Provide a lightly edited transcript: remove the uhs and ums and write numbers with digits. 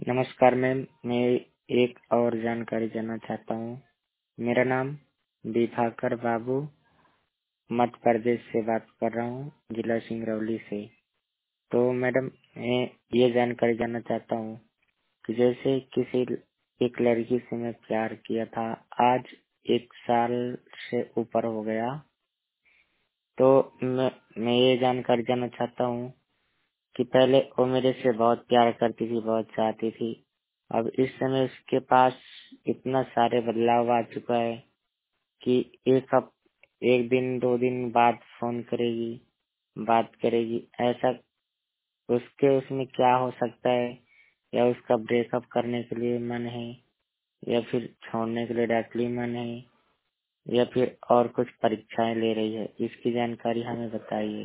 नमस्कार मैम, मैं एक और जानकारी जानना चाहता हूँ। मेरा नाम दिवाकर बाबू मध्य प्रदेश से बात कर रहा हूँ, जिला सिंगरौली से। तो मैडम, मैं ये जानकारी जानना चाहता हूँ कि जैसे किसी एक लड़की से मैं प्यार किया था, आज 1 साल से ऊपर हो गया। तो मैं ये जानकारी जानना चाहता हूँ कि पहले वो मेरे से बहुत प्यार करती थी, बहुत चाहती थी। अब इस समय उसके पास इतना सारे बदलाव आ चुका है कि एक दिन 2 दिन बाद फोन करेगी, बात करेगी। ऐसा उसमें क्या हो सकता है? या उसका ब्रेकअप करने के लिए मन है, या फिर छोड़ने के लिए डायरेक्टली मन है, या फिर और कुछ परीक्षाएं ले रही है? इसकी जानकारी हमें बताइए।